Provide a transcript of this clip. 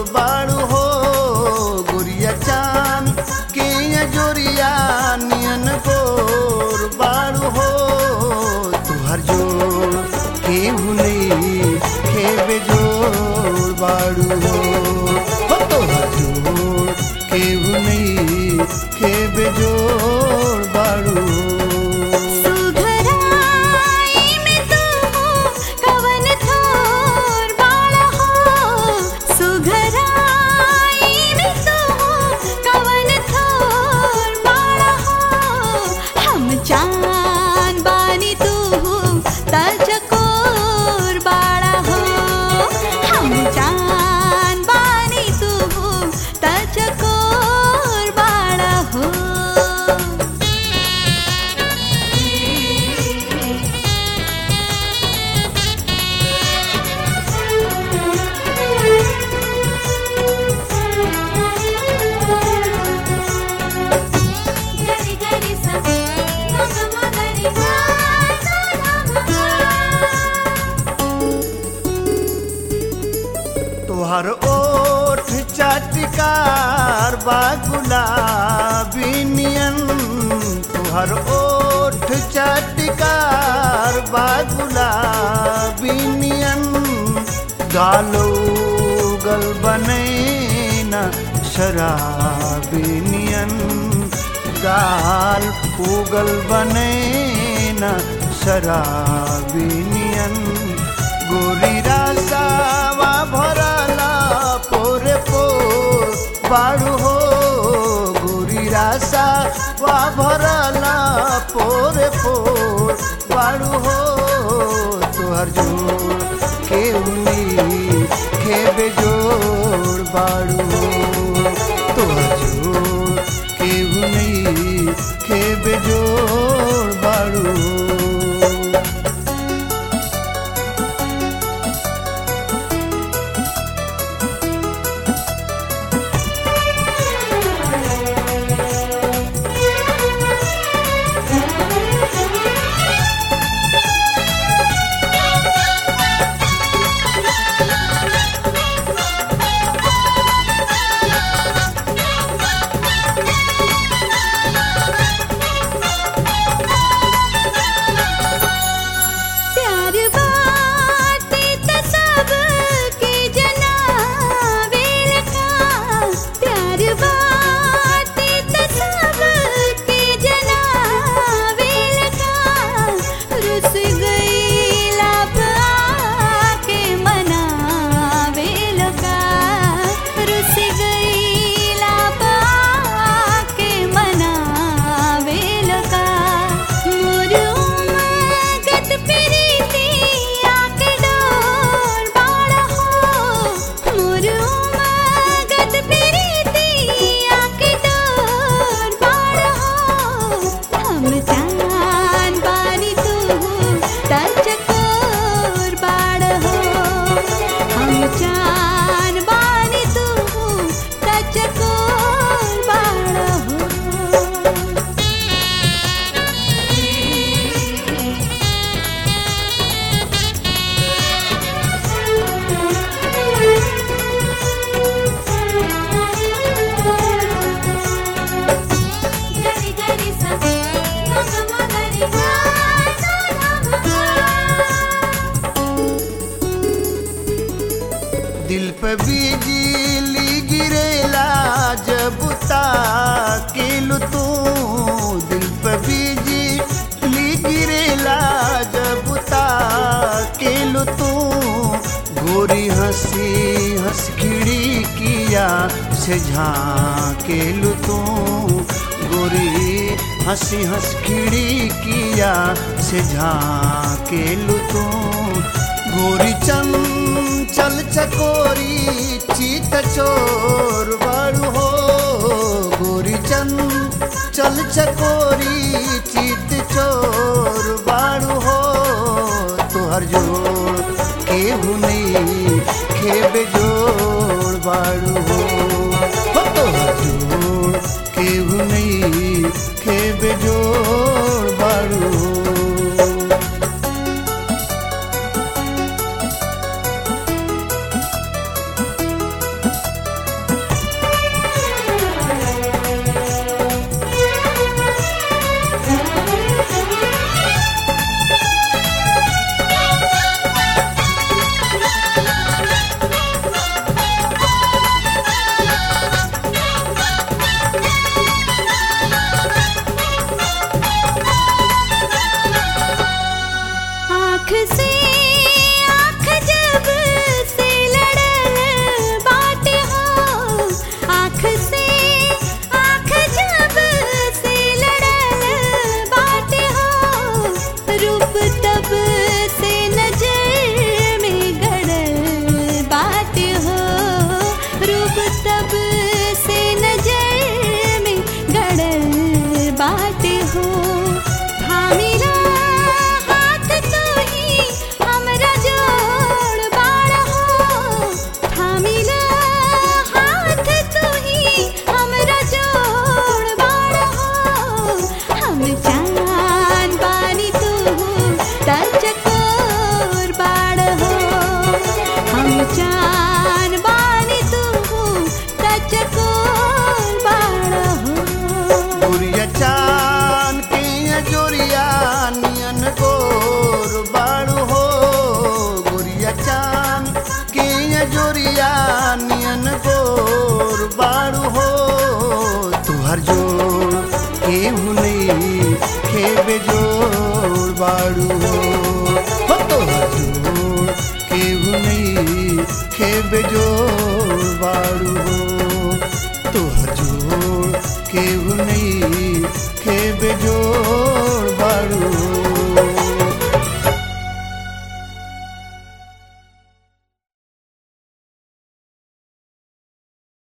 बाड़ू हो गुरिया चांद के जोरिया नियन गोर बाड़ू हो तुहर जोड़ केहू नहीं खेबे जोड़ बाड़ू हो तुहर जोड़ केहू नहीं खेबे जोड़ बाड़ू तुहर ओठ चाटकार बा गुलाबी नियन तुहर ओठ चाटकार बा गुलाबी नियन गालो गल बने न शराबी नियन गाल उगल बने न शराबी नियन गोरी रासावा भरला पोरे पोर बाड़ू हो गोरी रासावा भरला पोरे पोर बाड़ू हो तुहर जोड़ केहू नहीं खेबे जोड़ बाड़ू हो तुहर जोड़ केहू नहीं खेबे जोड़ बाड़ू दिल पे बिजली गिरेला जब ताकिलू तू दिल पे बिजली गिरेला जब ताकिलू तू गोरी हंसी हंस खिड़किया से झांकेलू तू गोरी हंसी हंस खिड़किया से झांकेलू तू गोरी चंचल चकोरी चीत चोर बाड़ू हो गोरी चंचल चकोरी चीत चोर बाड़ू हो तुहर जोड़ केहू नहीं खेबे जोड़ बाड़ू हो तुहर जोड़ केहू नहीं खेबे जोड़ बाड़ू हो केहू नहीं खेबे जोड़ बाड़ू हो तोहर जोड़ केहू नहीं खेबे जोड़ बाड़ू हो तोहर जोड़ केहू नहीं